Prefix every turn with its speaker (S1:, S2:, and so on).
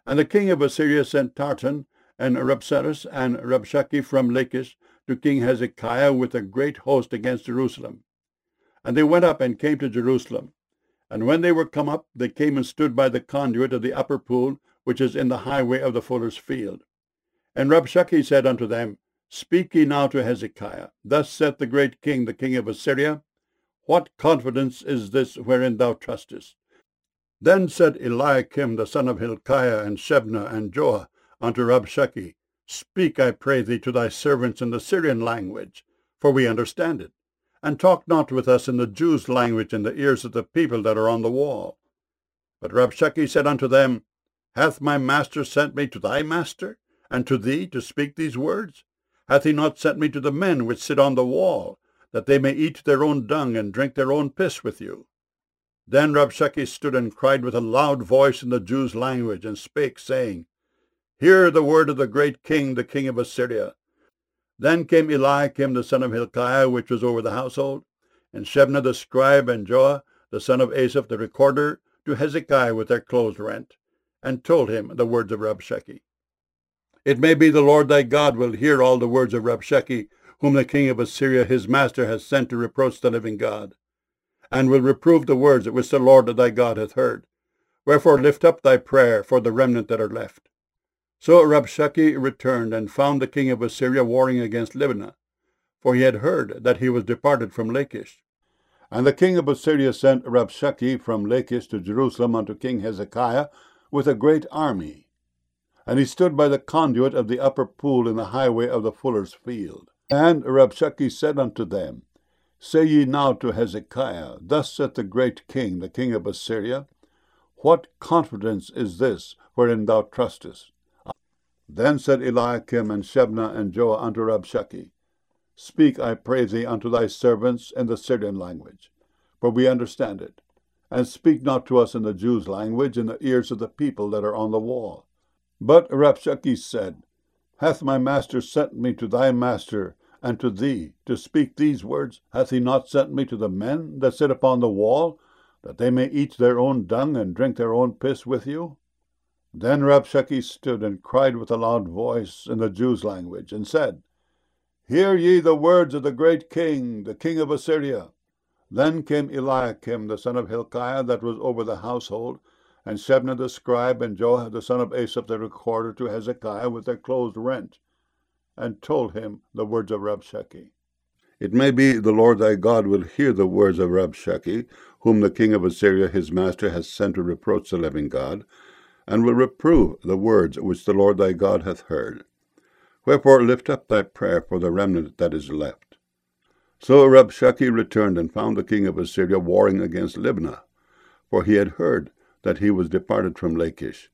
S1: And the king of Assyria sent Tartan and Rabsaris and Rabshakeh from Lachish to King Hezekiah with a great host against Jerusalem. And they went up and came to Jerusalem. And when they were come up, they came and stood by the conduit of the upper pool, which is in the highway of the fuller's field. And Rabshakeh said unto them, Speak ye now to Hezekiah. Thus saith the great king, the king of Assyria, What confidence is this wherein thou trustest? Then said Eliakim the son of Hilkiah, and Shebna, and Joah unto Rabshakeh, Speak, I pray thee, to thy servants in the Syrian language, for we understand it, and talk not with us in the Jews' language in the ears of the people that are on the wall. But Rabshakeh said unto them, Hath my master sent me to thy master, and to thee to speak these words? Hath he not sent me to the men which sit on the wall, that they may eat their own dung and drink their own piss with you? Then Rabshakeh stood and cried with a loud voice in the Jews' language, and spake, saying, Hear the word of the great king, the king of Assyria. Then came Eliakim the son of Hilkiah, which was over the household, and Shebna the scribe, and Joah the son of Asaph the recorder, to Hezekiah with their clothes rent, and told him the words of Rabshakeh. It may be the Lord thy God will hear all the words of Rabshakeh, whom the king of Assyria his master has sent to reproach the living God, and will reprove the words which the Lord thy God hath heard. Wherefore lift up thy prayer for the remnant that are left. So Rabshakeh returned, and found the king of Assyria warring against Libnah, for he had heard that he was departed from Lachish. And the king of Assyria sent Rabshakeh from Lachish to Jerusalem unto King Hezekiah with a great army. And he stood by the conduit of the upper pool in the highway of the fuller's field. And Rabshakeh said unto them, Say ye now to Hezekiah, Thus saith the great king, the king of Assyria, What confidence is this wherein thou trustest? Then said Eliakim and Shebna and Joah unto Rabshakeh, Speak, I pray thee, unto thy servants in the Syrian language, for we understand it, and speak not to us in the Jews' language in the ears of the people that are on the wall. But Rabshakeh said, Hath my master sent me to thy master and to thee to speak these words? Hath he not sent me to the men that sit upon the wall, that they may eat their own dung and drink their own piss with you? Then Rabshakeh stood and cried with a loud voice in the Jews' language, and said, Hear ye the words of the great king, the king of Assyria. Then came Eliakim the son of Hilkiah, that was over the household, and Shebna the scribe, and Joah the son of Asaph the recorder, to Hezekiah with their clothes rent, and told him the words of Rabshakeh. It may be the Lord thy God will hear the words of Rabshakeh, whom the king of Assyria his master has sent to reproach the living God, and will reprove the words which the Lord thy God hath heard. Wherefore lift up thy prayer for the remnant that is left. So Rabshakeh returned and found the king of Assyria warring against Libnah, for he had heard that he was departed from Lachish.